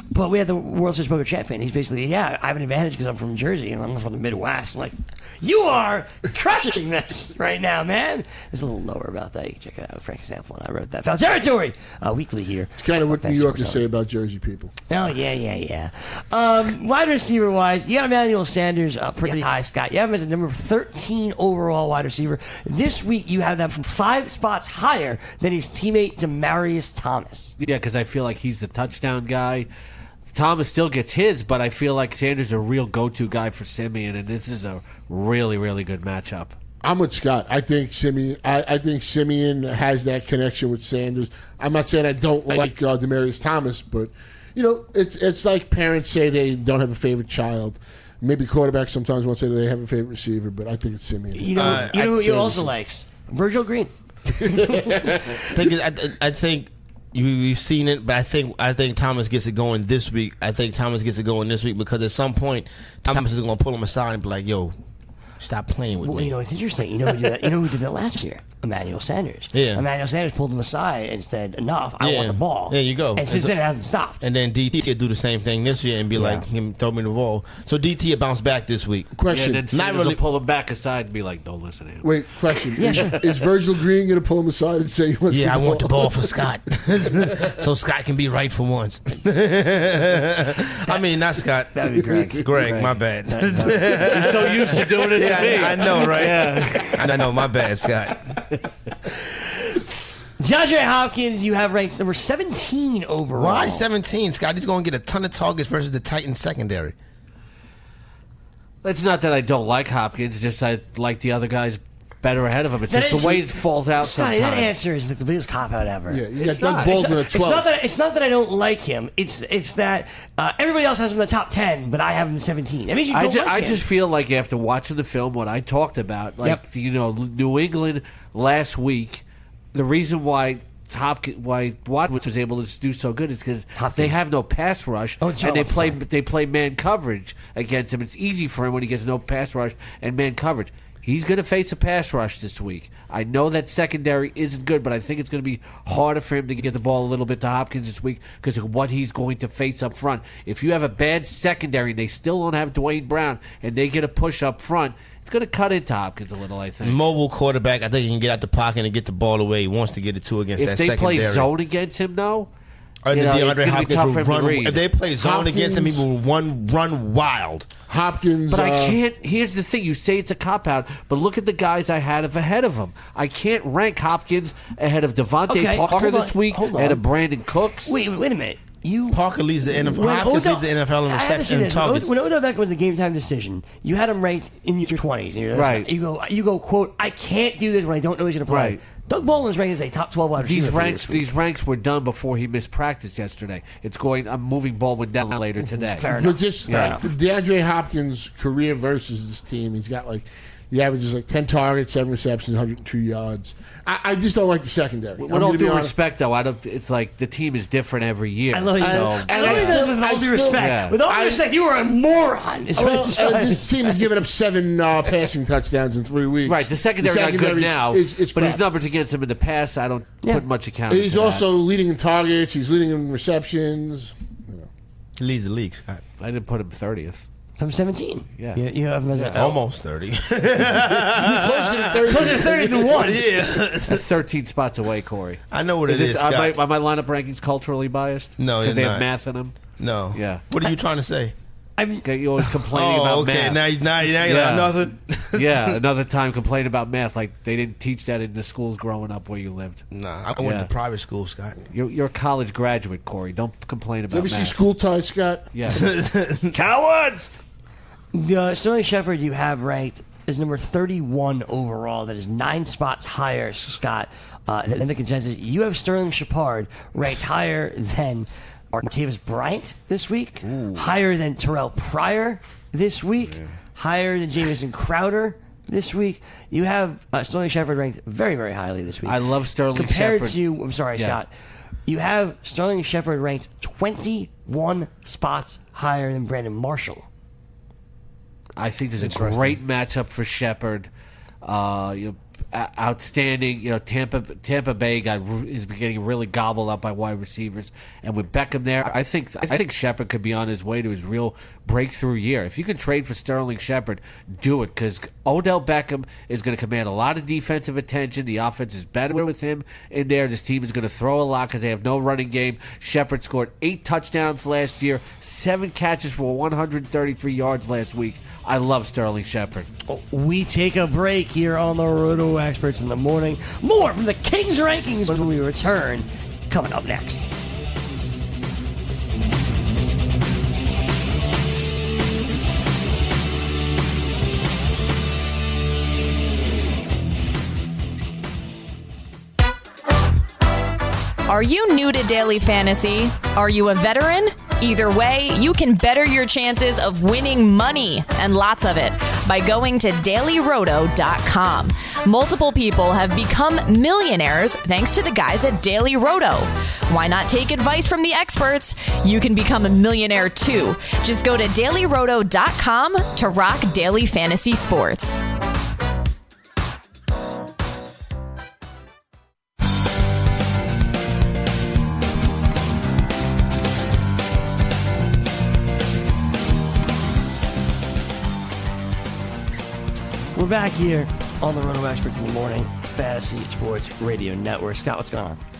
But we had the World Series Poker champion. He's basically, yeah, I have an advantage because I'm from Jersey and I'm from the Midwest. I'm like, you are crushing this right now, man. It's a little lower about that. You can check it out. Frank Sample and I wrote that. Foul Territory uh, weekly here. It's kind of what New Yorkers say about Jersey people. Oh, yeah, yeah, yeah. Um, wide receiver-wise, you got Emmanuel Sanders uh, pretty high, Scott. You have him as a number thirteen overall wide receiver. This week, you have them from five spots higher than his teammate Demaryius Thomas. Yeah, because I feel like he's the touchdown guy. Thomas still gets his, but I feel like Sanders is a real go-to guy for Simeon, and this is a really, really good matchup. I'm with Scott. I think Simeon. I, I think Simeon has that connection with Sanders. I'm not saying I don't like uh, Demaryius Thomas, but you know, it's it's like parents say they don't have a favorite child. Maybe quarterbacks sometimes won't say they have a favorite receiver, but I think it's Simeon. You know, uh, you know who he also likes? Virgil Green. I think. I, I think. You, you've seen it, but I think I think Thomas gets it going this week. I think Thomas gets it going this week because at some point Thomas is going to pull him aside and be like, "Yo, stop playing with well, me." You know, it's interesting. You know who did that? You know who did that last year? Emmanuel Sanders. Yeah. Emmanuel Sanders pulled him aside and said, "Enough! I yeah. want the ball." There you go. And since and then, it hasn't stopped. And then D T will do the same thing this year and be yeah. like, "Him, throw me the ball." So D T will bounce back this week. Question: Yeah, and then Not Sanders really- will pull him back aside and be like, "Don't listen to him." Wait, question: is, is Virgil Green going to pull him aside and say he wants Yeah, the I ball? want the ball for Scott, so Scott can be right for once. I mean, not Scott. That'd be Greg. Greg, Greg. my bad. You're so used to doing it to Yeah, me. I, I know, right? Yeah. I know, my bad, Scott. DeAndre Hopkins, you have ranked number seventeen overall. Why seventeen, Scott? He's going to get a ton of targets versus the Titans secondary. It's not that I don't like Hopkins, it's just I like the other guys better ahead of him. It's That just is- the way it falls out Scotty, sometimes. that answer is like the biggest cop out ever. Yeah, you got It's Doug not. Baldwin at It's not twelve. that it's not that I don't like him. It's it's that uh, everybody else has him in the top ten, but I have him in seventeen. That means you don't I, ju- like I him. just feel like after watching the film, what I talked about, like Yep. you know, New England last week, the reason why Hopkins, why Watkins was able to do so good is because they have no pass rush, Oh, and Joe, they I'm play sorry. they play man coverage against him. It's easy for him when he gets no pass rush and man coverage. He's going to face a pass rush this week. I know that secondary isn't good, but I think it's going to be harder for him to get the ball a little bit to Hopkins this week because of what he's going to face up front. If you have a bad secondary and they still don't have Dwayne Brown and they get a push up front, it's going to cut into Hopkins a little, I think. Mobile quarterback, I think he can get out the pocket and get the ball away. He wants to get it to against If that they secondary. play zone against him, though, Or you the know, it's DeAndre gonna be Hopkins tough will for him to run. read. If they play zone Hopkins- against him, he will run, run wild. Hopkins. But I uh, can't. Here's the thing: you say it's a cop out, but look at the guys I had ahead of him. I can't rank Hopkins ahead of Devontae Okay, Parker hold on, this week, hold ahead on. of Brandon Cooks. wait, wait, wait a minute. You Parker leads the N F L. When Hopkins Odell- leads the N F L in I haven't seen reception and this. targets. When Odell Beckham was a game time decision, you had him ranked in your twenties. Right. You go, you go. Quote: I can't do this when I don't know he's going to play. Right. Doug Baldwin's ranked as a top twelve wide receiver. These for you ranks, this week. these ranks were done before he missed practice yesterday. It's going. I'm moving Baldwin down later today. Fair enough. But just Fair uh, enough. DeAndre Hopkins' career versus this team, he's got like he averages like ten targets, seven receptions, one hundred two yards. I, I just don't like the secondary. With I'm all gonna be due honest. respect, though, I don't. It's like the team is different every year. I love you. I- So, I and love I you still- with I all due still- respect. Yeah. With all due I- respect, you are a moron. Is what Well, I'm uh, trying to this say. team has given up seven uh, passing touchdowns in three weeks. right, the secondary got good secondary's- now, is- is but his crap. numbers against him in the past, I don't Yeah. put much account. He's into also leading in targets. He's leading in receptions. He leads the league, Scott. that. I didn't put him thirtieth. From seventeen. Yeah. You, you have him as a, Almost thirty. closer to thirty than one. yeah. That's thirteen spots away, Corey. I know what Is it this, is, are, Scott. my, are my lineup rankings culturally biased? No, because you're they have not. math in them. No. Yeah. What are you trying to say? I'm, Okay, you always complaining Oh, about okay. math. Now, you- now, you- now you're Yeah. like, nothing. yeah, another time complaining about math. Like they didn't teach that in the schools growing up where you lived. Nah, I went Yeah. to private school, Scott. You're, you're a college graduate, Corey. Don't complain about You ever math. see School Ties, Scott? Yeah. Cowards! the Sterling Shepard you have ranked is number thirty-one overall. That is nine spots higher, Scott, uh, than the consensus. You have Sterling Shepard ranked higher than Martavis Bryant this week, higher than Terrell Pryor this week, higher than Jamison Crowder this week. You have uh, Sterling Shepard ranked very, very highly this week. I love Sterling Compared Shepard. to, I'm sorry, Yeah. Scott, you have Sterling Shepard ranked twenty-one spots higher than Brandon Marshall. I think there's a Interesting. great matchup for Shepard. Uh, you uh, outstanding. You know, Tampa Tampa Bay got is getting really gobbled up by wide receivers, and with Beckham there, I think I think Shepard could be on his way to his real breakthrough year. If you can trade for Sterling Shepard, do it, because Odell Beckham is going to command a lot of defensive attention. The offense is better with him in there. This team is going to throw a lot because they have no running game. Shepard scored eight touchdowns last year, seven catches for one hundred thirty-three yards last week. I love Sterling Shepard. We take a break here on the Roto Experts in the morning. More from the Kings rankings when we return, coming up next. Are you new to daily fantasy? Are you a veteran? Either way, you can better your chances of winning money, and lots of it, by going to daily roto dot com. Multiple people have become millionaires thanks to the guys at Daily Roto. Why not take advice from the experts? You can become a millionaire too. Just go to daily roto dot com to rock daily fantasy sports. We're back here on the Roto Experts in the morning, Fantasy Sports Radio Network. Scott, what's going on?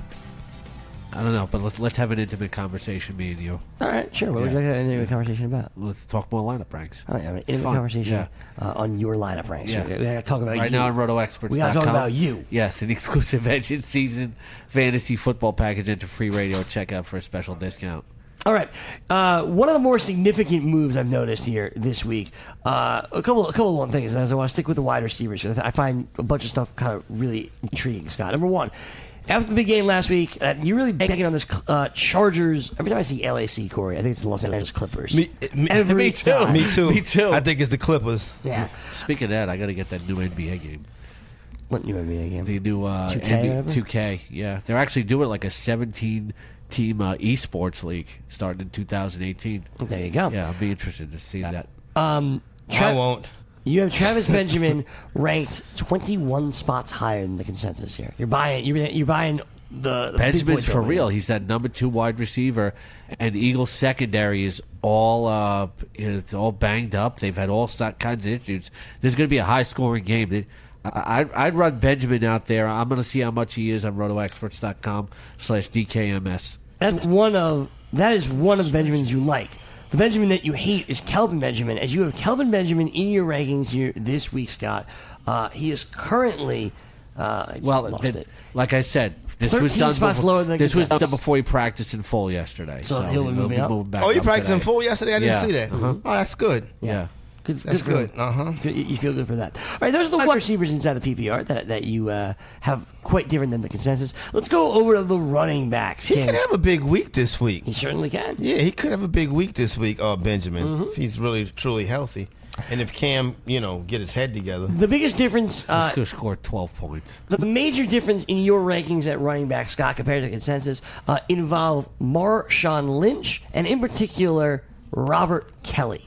I don't know, but let's let's have an intimate conversation, me and you. All right, sure. What Yeah. would you like an intimate conversation about? Let's talk more lineup ranks. All right, have an It's intimate fun. conversation Yeah. uh, on your lineup ranks. Yeah. We got to talk about Right you. now on roto experts dot com. We got to talk about you. Yes, an exclusive engine season fantasy football package into free radio checkout for a special discount. All right. Uh, one of the more significant moves I've noticed here this week, uh, a couple, a couple of one things. As I want to stick with the wide receivers, I find a bunch of stuff kind of really intriguing. Scott, number one, after the big game last week, uh, you're really banking on this uh, Chargers. Every time I see L A C, Corey, I think it's the Los Angeles Clippers. Me, me, Every me too. time. me too. Me too. I think it's the Clippers. Yeah. Speaking of that, I got to get that new N B A game. What new N B A game? The new uh, two K N B A or whatever? two K. Yeah, they're actually doing like a seventeen team uh, esports league starting in two thousand eighteen. There you go. Yeah, I'll be interested to see that. Um, I Tra- won't. You have Travis Benjamin ranked twenty-one spots higher than the consensus here. You're buying. You're, you're buying the, the big Benjamin's boys for over real. here. He's that number two wide receiver, and Eagles secondary is all uh, it's all banged up. They've had all si- kinds of issues. There's going to be a high scoring game. They- I, I'd, I'd run Benjamin out there. I'm going to see how much he is on roto experts dot com slash D K M S. That's one of that is one of the Benjamins you like. The Benjamin that you hate is Kelvin Benjamin. As you have Kelvin Benjamin in your rankings here this week, Scott, uh, he is currently uh, I just Well, lost th- it. like I said, this thirteen was done spots before, lower than this was done consensus. before he practiced in full yesterday. So he'll be moving up? moving back Oh, you up practiced in today. full yesterday? I didn't Yeah. see that. Uh-huh. Oh, that's good. Yeah. Good, That's for good. him. Uh-huh. You feel- You feel good for that. All right, those are the wide receivers inside the P P R that, that you uh, have quite different than the consensus. Let's go over to the running backs. He King. could have a big week this week. He certainly can. Yeah, he could have a big week this week, uh, Benjamin, Mm-hmm. if he's really, truly healthy. And if Cam, you know, get his head together. The biggest difference, He's uh, going to score twelve points. the major difference in your rankings at running back, Scott, compared to the consensus, uh, involve Marshawn Lynch and, in particular, Robert Kelly.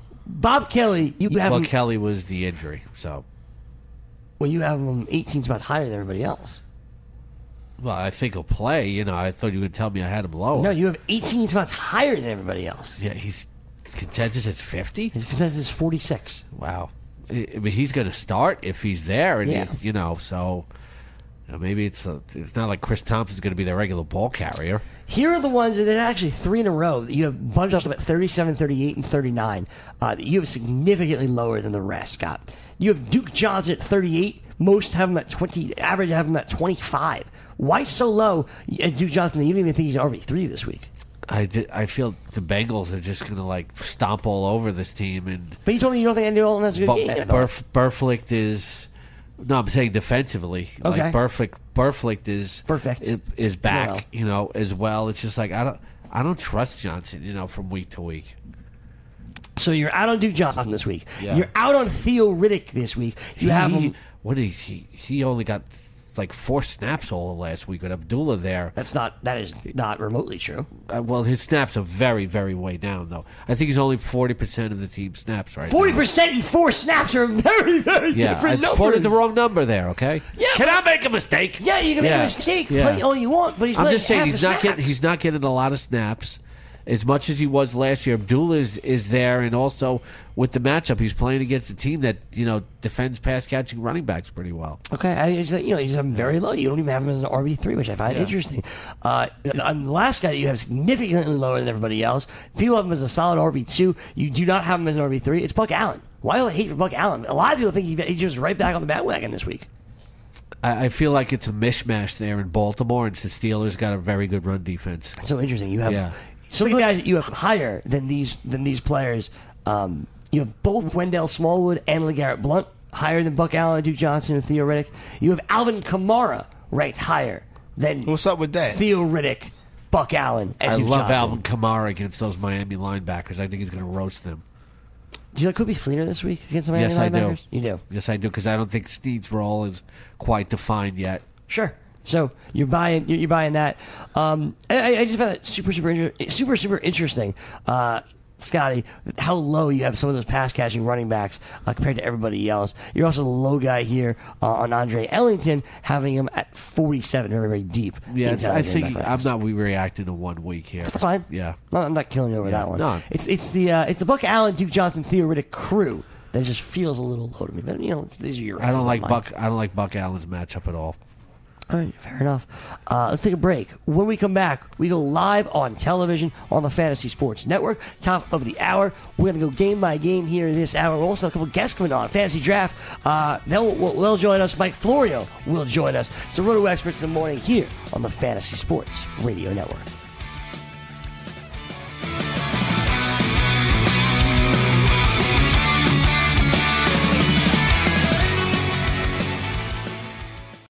Bob Kelly, you have Well, him, Kelly was the injury, so. well, you have him eighteen spots higher than everybody else. Well, I think he'll play. You know, I thought you would tell me I had him lower. No, you have eighteen spots higher than everybody else. Yeah, he's consensus is fifty. His consensus is forty-six. Wow. I I mean, he's going to start if he's there, and Yeah. he's, you know, so you know, maybe it's a, it's not like Chris Thompson's going to be their regular ball carrier. Here are the ones that are actually three in a row that you have bunched up at thirty-seven, thirty-eight, and thirty-nine uh, that you have significantly lower than the rest, Scott. You have Duke Johnson at thirty-eight. Most have him at twenty. Average have him at twenty-five. Why so low at Duke Johnson that you don't even think he's R B three this week? I, did, I feel the Bengals are just going to like stomp all over this team, and But you told me you don't think Andy Dalton has a good Bu- game. I thought. Burf, Burflicht is. No, I'm saying defensively. Okay. Like Burflicht, Burflicht is Perfect. is, is back. well. You know, as well. It's just like I don't, I don't trust Johnson. You know, from week to week. So you're out on Duke Johnson this week. Yeah. You're out on Theo Riddick this week. You have he, him. What did he? He only got like four snaps all of last week with Abdullah there. That's not that is not remotely true. Uh, well, his snaps are very, very way down, though. I think he's only forty percent of the team's snaps right Forty now. percent and four snaps are very, very Yeah, different I numbers. quoted the wrong number there. Okay. Yeah, Can but- I make a mistake? Yeah, you can make Yeah. a mistake, Yeah. play all you want, but he's I'm playing just saying half he's the not getting snaps. he's not getting a lot of snaps as much as he was last year. Abdullah is, is there, and also with the matchup, he's playing against a team that you know defends pass catching running backs pretty well. Okay, I just, you know, he's um, very low. You don't even have him as an R B three, which I find Yeah. interesting. Uh, and the last guy that you have significantly lower than everybody else, people have him as a solid R B two. You do not have him as an R B three. It's Buck Allen. Why do I hate for Buck Allen? A lot of people think he, he just right back on the bandwagon this week. I, I feel like it's a mishmash there in Baltimore, and the Steelers got a very good run defense. It's so interesting. You have Yeah. some of the guys that you have higher than these than these players. Um, you have both Wendell Smallwood and LeGarrette Blount higher than Buck Allen, Duke Johnson, and Theo Riddick. You have Alvin Kamara ranked higher than What's up with that? Theo Riddick, Buck Allen, and I Duke love Johnson. Alvin Kamara against those Miami linebackers. I think he's going to roast them. Do you like Kobe Fleener this week against the Miami Yes, I do. linebackers? You do. Yes, I do, because I don't think Steed's role is quite defined yet. Sure. So you're buying you're, you're buying that. Um, I, I just found that super super inter- super super interesting, uh, Scotty. How low you have some of those pass catching running backs uh, compared to everybody else. You're also the low guy here uh, on Andre Ellington, having him at forty-seven, very very deep. Yeah, inside I the think linebacker I'm ranks. not reacting to one week here. That's fine. Yeah. No, I'm not killing you over Yeah. that one. No. It's it's the uh, it's the Buck Allen, Duke Johnson, Theo Riddick crew that just feels a little low to me. But you know, it's, these are your. I don't rankings, like not mine. Buck. I don't like Buck Allen's matchup at all. All right, fair enough. Uh, let's take a break. When we come back, we go live on television on the Fantasy Sports Network. Top of the hour. We're going to go game by game here this hour. We'll also have a couple guests coming on. Fantasy Draft. Uh, they'll, they'll join us. Mike Florio will join us. So Roto Experts in the morning here on the Fantasy Sports Radio Network.